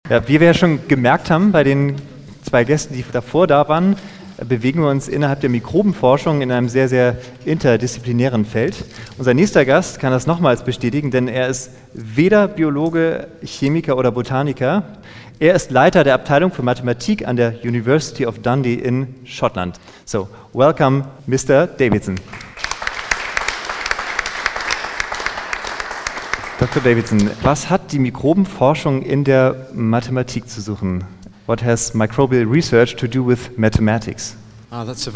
Ja, wie wir ja schon gemerkt haben bei den zwei Gästen, die davor da waren, bewegen wir uns innerhalb der Mikrobenforschung in einem sehr, sehr interdisziplinären Feld. Unser nächster Gast kann das nochmals bestätigen, denn er ist weder Biologe, Chemiker oder Botaniker. Er ist Leiter der Abteilung für Mathematik an der University of Dundee in Schottland. So, welcome, Mr. Davidson. Dr. Davidson, was hat die Mikrobenforschung in der Mathematik zu suchen? What has microbial research to do with mathematics? That's a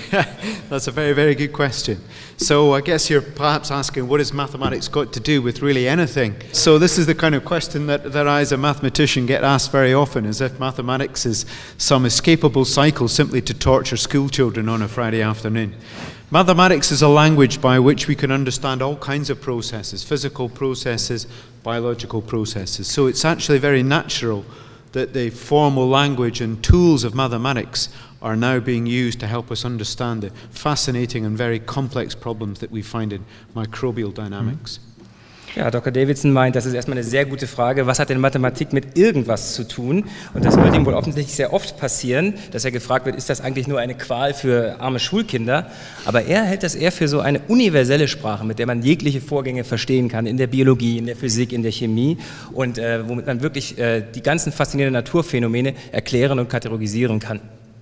very good question. So I guess you're perhaps asking, what has mathematics got to do with really anything? So this is the kind of question that I as a mathematician get asked very often, as if mathematics is some escapable cycle simply to torture school children on a Friday afternoon. Mathematics is a language by which we can understand all kinds of processes, physical processes, biological processes. So it's actually very natural that the formal language and tools of mathematics are now being used to help us understand the fascinating and very complex problems that we find in microbial dynamics. Ja, Dr. Davidson meint, das ist erstmal eine sehr gute Frage. Was hat denn Mathematik mit irgendwas zu tun? Und das wird ihm wohl offensichtlich sehr oft passieren, dass er gefragt wird, ist das eigentlich nur eine Qual für arme Schulkinder? Aber er hält das eher für so eine universelle Sprache, mit der man jegliche Vorgänge verstehen kann, in der Biologie, in der Physik, in der Chemie und womit man wirklich die ganzen faszinierenden Naturphänomene erklären und kategorisieren kann.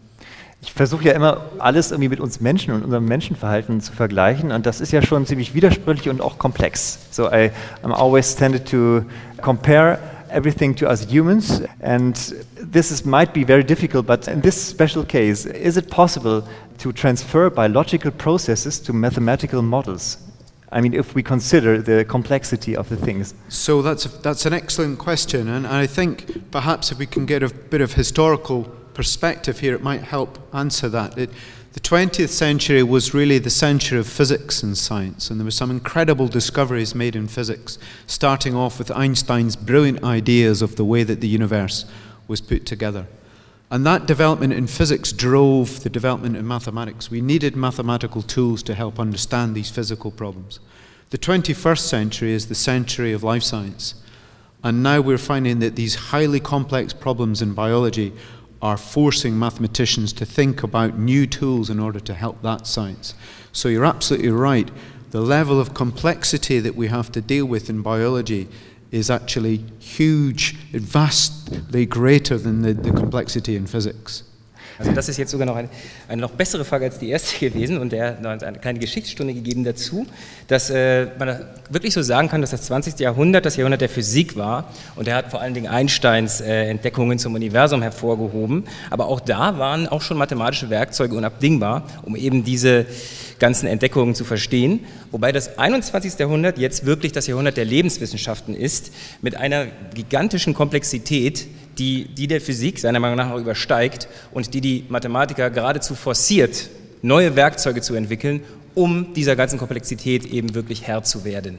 Ich versuche ja immer, alles irgendwie mit uns Menschen und unserem Menschenverhalten zu vergleichen und das ist ja schon ziemlich widersprüchlich und auch komplex. So I'm always tended to compare everything to us humans and might be very difficult, but in this special case, is it possible to transfer biological processes to mathematical models? I mean, if we consider the complexity of the things. So that's an excellent question, and I think perhaps if we can get a bit of historical perspective here, it might help answer that. The 20th century was really the century of physics and science, and there were some incredible discoveries made in physics, starting off with Einstein's brilliant ideas of the way that the universe was put together. And that development in physics drove the development in mathematics. We needed mathematical tools to help understand these physical problems. The 21st century is the century of life science, and now we're finding that these highly complex problems in biology are forcing mathematicians to think about new tools in order to help that science. So you're absolutely right. The level of complexity that we have to deal with in biology is actually huge, vastly greater than the complexity in physics. Also das ist jetzt sogar noch eine noch bessere Frage als die erste gewesen und der hat eine kleine Geschichtsstunde gegeben dazu, dass man wirklich so sagen kann, dass das 20. Jahrhundert das Jahrhundert der Physik war und er hat vor allen Dingen Einsteins Entdeckungen zum Universum hervorgehoben, aber auch da waren auch schon mathematische Werkzeuge unabdingbar, um eben diese ganzen Entdeckungen zu verstehen, wobei das 21. Jahrhundert jetzt wirklich das Jahrhundert der Lebenswissenschaften ist, mit einer gigantischen Komplexität, die der Physik seiner Meinung nach auch übersteigt und die Mathematiker geradezu forciert, neue Werkzeuge zu entwickeln, um dieser ganzen Komplexität eben wirklich Herr zu werden.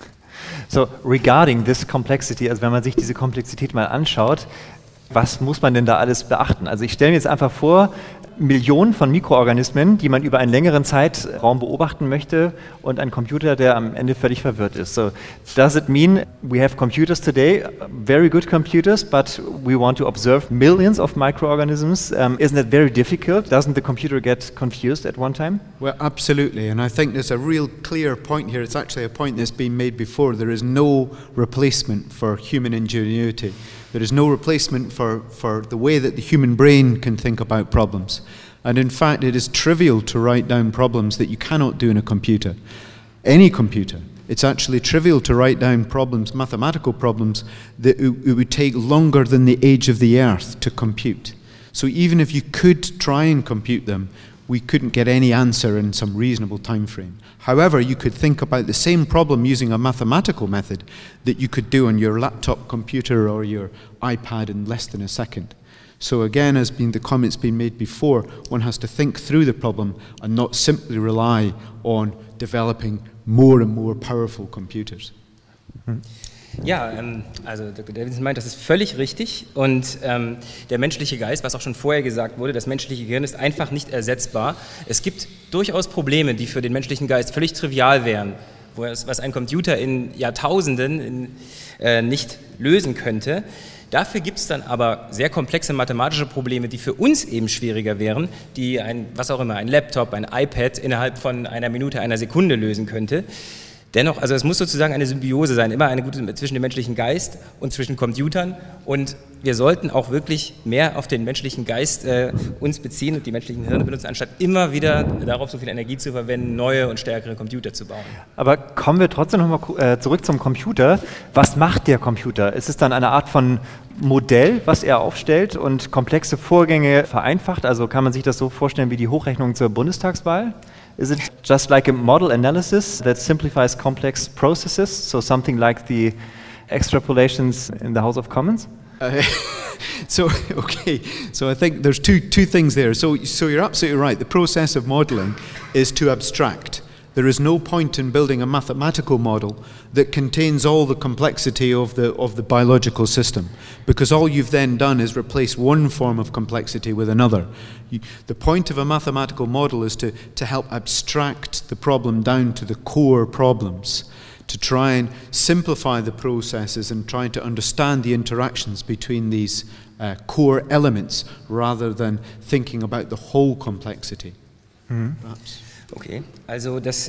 So, regarding this complexity, also wenn man sich diese Komplexität mal anschaut, was muss man denn da alles beachten? Also ich stelle mir jetzt einfach vor, Millionen von Mikroorganismen, die man über einen längeren Zeitraum beobachten möchte und ein Computer, der am Ende völlig verwirrt ist. So, does it mean we have computers today, very good computers, but we want to observe millions of microorganisms? Isn't it very difficult? Doesn't the computer get confused at one time? Well, absolutely, and I think there's a real clear point here. It's actually a point that's been made before. There is no replacement for human ingenuity. There is no replacement for the way that the human brain can think about problems. And in fact, it is trivial to write down problems that you cannot do in a computer. Any computer. It's actually trivial to write down problems, mathematical problems, that it would take longer than the age of the Earth to compute. So even if you could try and compute them, we couldn't get any answer in some reasonable time frame. However, you could think about the same problem using a mathematical method that you could do on your laptop computer or your iPad in less than a second. So again, as the comments been made before, one has to think through the problem and not simply rely on developing more and more powerful computers. Ja, also Dr. Davidson meint, das ist völlig richtig und der menschliche Geist, was auch schon vorher gesagt wurde, das menschliche Gehirn ist einfach nicht ersetzbar. Es gibt durchaus Probleme, die für den menschlichen Geist völlig trivial wären, was ein Computer in Jahrtausenden nicht lösen könnte. Dafür gibt es dann aber sehr komplexe mathematische Probleme, die für uns eben schwieriger wären, die ein Laptop, ein iPad innerhalb von einer Minute, einer Sekunde lösen könnte. Dennoch, also es muss sozusagen eine Symbiose sein, immer eine gute zwischen dem menschlichen Geist und zwischen Computern, und wir sollten auch wirklich mehr auf den menschlichen Geist uns beziehen und die menschlichen Hirne benutzen, anstatt immer wieder darauf so viel Energie zu verwenden, neue und stärkere Computer zu bauen. Aber kommen wir trotzdem nochmal zurück zum Computer. Was macht der Computer? Ist es dann eine Art von Modell, was er aufstellt und komplexe Vorgänge vereinfacht? Also kann man sich das so vorstellen wie die Hochrechnung zur Bundestagswahl? Is it just like a model analysis that simplifies complex processes, so something like the extrapolations in the House of Commons? So I think there's two things there. So you're absolutely right. The process of modeling is to abstract. There is no point in building a mathematical model that contains all the complexity of the biological system, because all you've then done is replace one form of complexity with another. The point of a mathematical model is to help abstract the problem down to the core problems, to try and simplify the processes and try to understand the interactions between these core elements rather than thinking about the whole complexity. Perhaps. Okay, also da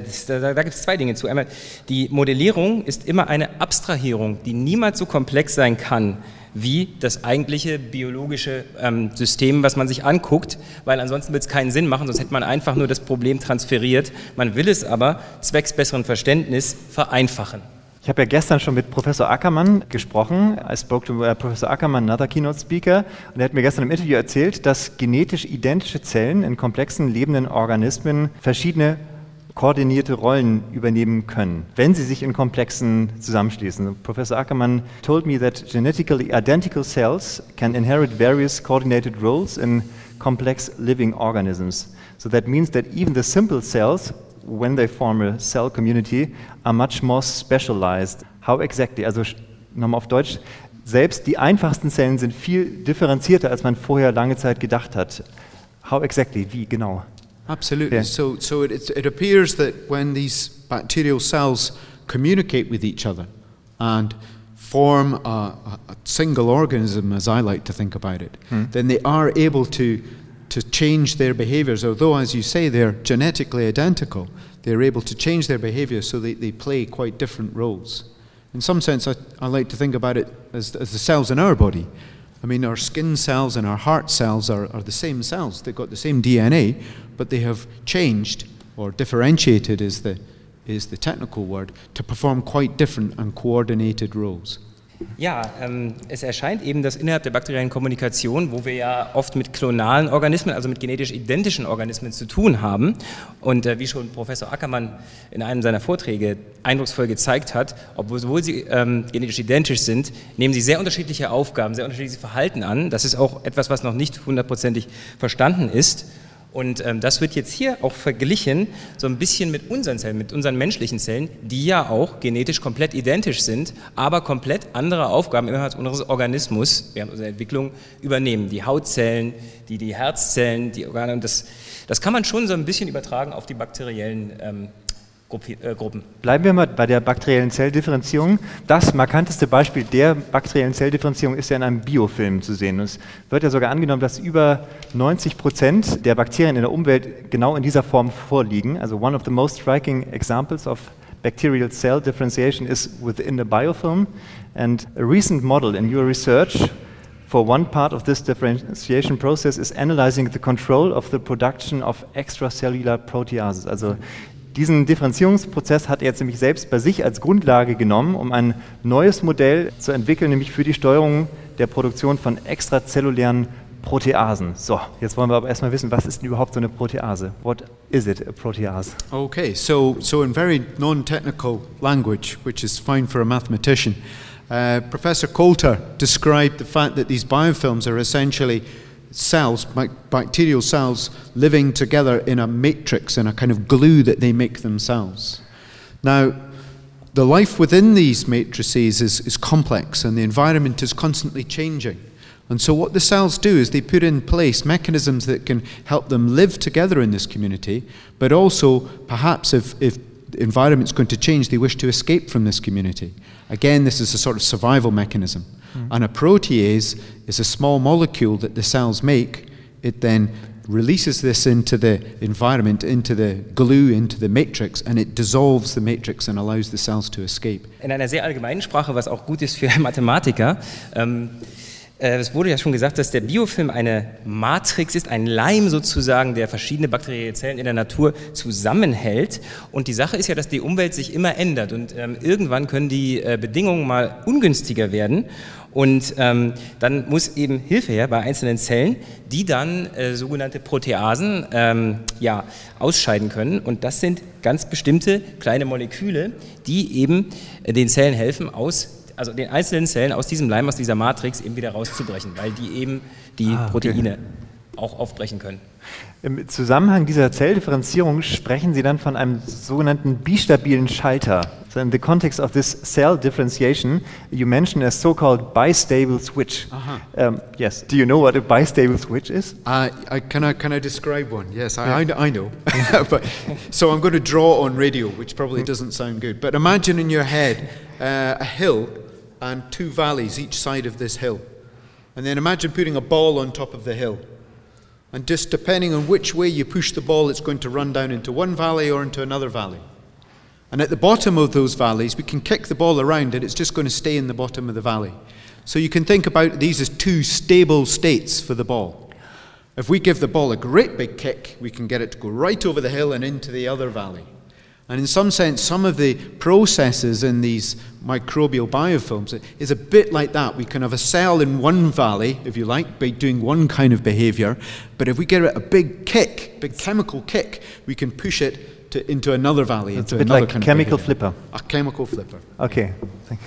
gibt es zwei Dinge zu. Einmal, die Modellierung ist immer eine Abstrahierung, die niemals so komplex sein kann wie das eigentliche biologische System, was man sich anguckt, weil ansonsten wird es keinen Sinn machen, sonst hätte man einfach nur das Problem transferiert. Man will es aber zwecks besseren Verständnis vereinfachen. Ich habe ja gestern schon mit Professor Ackermann gesprochen. I spoke to Professor Ackermann, another keynote speaker, und er hat mir gestern im Interview erzählt, dass genetisch identische Zellen in komplexen lebenden Organismen verschiedene koordinierte Rollen übernehmen können, wenn sie sich in komplexen zusammenschließen. Professor Ackermann told me that genetically identical cells can inherit various coordinated roles in complex living organisms. So that means that even the simple cells, when they form a cell community, are much more specialized. How exactly? Also nochmal auf Deutsch, selbst die einfachsten Zellen sind viel differenzierter, als man vorher lange Zeit gedacht hat. How exactly? Wie genau? Absolutely. Yeah. So it appears that when these bacterial cells communicate with each other and form a single organism, as I like to think about it, then they are able to change their behaviors. Although, as you say, they're genetically identical, they're able to change their behavior so they play quite different roles. In some sense, I like to think about it as the cells in our body. I mean, our skin cells and our heart cells are the same cells. They've got the same DNA, but they have changed, or differentiated is the technical word, to perform quite different and coordinated roles. Ja, es erscheint eben, dass innerhalb der bakteriellen Kommunikation, wo wir ja oft mit klonalen Organismen, also mit genetisch identischen Organismen zu tun haben, und wie schon Professor Ackermann in einem seiner Vorträge eindrucksvoll gezeigt hat, obwohl sie genetisch identisch sind, nehmen sie sehr unterschiedliche Aufgaben, sehr unterschiedliches Verhalten an. Das ist auch etwas, was noch nicht hundertprozentig verstanden ist. Und das wird jetzt hier auch verglichen, so ein bisschen mit unseren Zellen, mit unseren menschlichen Zellen, die ja auch genetisch komplett identisch sind, aber komplett andere Aufgaben innerhalb unseres Organismus während unserer Entwicklung übernehmen. Die Hautzellen, die Herzzellen, die Organe, und das kann man schon so ein bisschen übertragen auf die bakteriellen Gruppen. Bleiben wir mal bei der bakteriellen Zelldifferenzierung. Das markanteste Beispiel der bakteriellen Zelldifferenzierung ist ja in einem Biofilm zu sehen. Und es wird ja sogar angenommen, dass über 90% der Bakterien in der Umwelt genau in dieser Form vorliegen. Also one of the most striking examples of bacterial cell differentiation is within a biofilm. And a recent model in your research for one part of this differentiation process is analyzing the control of the production of extracellular proteases. Also diesen Differenzierungsprozess hat er jetzt nämlich selbst bei sich als Grundlage genommen, um ein neues Modell zu entwickeln, nämlich für die Steuerung der Produktion von extrazellulären Proteasen. So, jetzt wollen wir aber erstmal wissen, was ist denn überhaupt so eine Protease? What is it, a protease? Okay, so in very non-technical language, which is fine for a mathematician, Professor Coulter described the fact that these biofilms are essentially cells, bacterial cells, living together in a matrix, in a kind of glue that they make themselves. Now, the life within these matrices is complex, and the environment is constantly changing. And so what the cells do is they put in place mechanisms that can help them live together in this community, but also perhaps if environment's going to change, they wish to escape from this community. Again, this is a sort of survival mechanism. And a protease is a small molecule that the cells make. It then releases this into the environment, into the glue, into the matrix, and it dissolves the matrix and allows the cells to escape. In einer sehr allgemeinen Sprache, was auch gut ist für Mathematiker. Es wurde ja schon gesagt, dass der Biofilm eine Matrix ist, ein Leim sozusagen, der verschiedene bakterielle Zellen in der Natur zusammenhält. Und die Sache ist ja, dass die Umwelt sich immer ändert und irgendwann können die Bedingungen mal ungünstiger werden. Und dann muss eben Hilfe her bei einzelnen Zellen, die dann sogenannte Proteasen ausscheiden können. Und das sind ganz bestimmte kleine Moleküle, die eben den Zellen helfen, also den einzelnen Zellen aus diesem Leim, aus dieser Matrix eben wieder rauszubrechen, weil die eben die Proteine auch aufbrechen können. Im Zusammenhang dieser Zelldifferenzierung sprechen Sie dann von einem sogenannten bistabilen Schalter. So in the context of this cell differentiation, you mentioned a so-called bistable switch. Yes. Do you know what a bistable switch is? Can I describe one? Yes, I know. But, so I'm going to draw on radio, which probably doesn't sound good. But imagine in your head a hill and two valleys each side of this hill. And then imagine putting a ball on top of the hill. And just depending on which way you push the ball, it's going to run down into one valley or into another valley. And at the bottom of those valleys, we can kick the ball around and it's just going to stay in the bottom of the valley. So you can think about these as two stable states for the ball. If we give the ball a great big kick, we can get it to go right over the hill and into the other valley. And in some sense, some of the processes in these microbial biofilms is a bit like that. We can have a cell in one valley, if you like, by doing one kind of behavior. But if we give it a big kick, big chemical kick, we can push it into another valley, It's into a bit another like kind chemical of behavior. flipper. A chemical flipper. Okay. Thank you.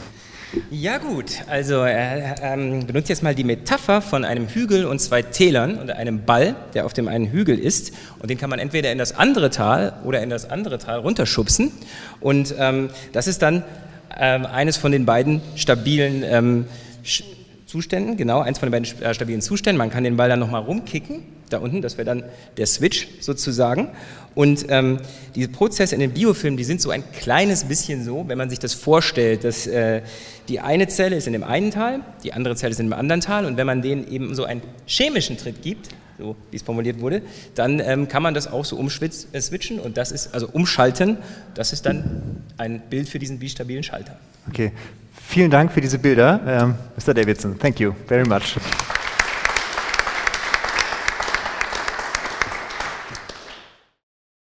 Ja gut, also er benutzt jetzt mal die Metapher von einem Hügel und zwei Tälern und einem Ball, der auf dem einen Hügel ist, und den kann man entweder in das andere Tal oder in das andere Tal runterschubsen, und das ist dann eines von den beiden stabilen Zuständen, genau, eins von den beiden stabilen Zuständen. Man kann den Ball dann nochmal rumkicken, da unten, das wäre dann der Switch sozusagen. Und diese Prozesse in den Biofilmen, die sind so ein kleines bisschen so, wenn man sich das vorstellt, dass die eine Zelle ist in dem einen Tal, die andere Zelle ist in dem anderen Tal, und wenn man denen eben so einen chemischen Tritt gibt, so wie es formuliert wurde, dann kann man das auch so umswitchen, und das ist, also umschalten, das ist dann ein Bild für diesen bistabilen Schalter. Okay. Vielen Dank für diese Bilder, Mr. Davidson. Thank you very much.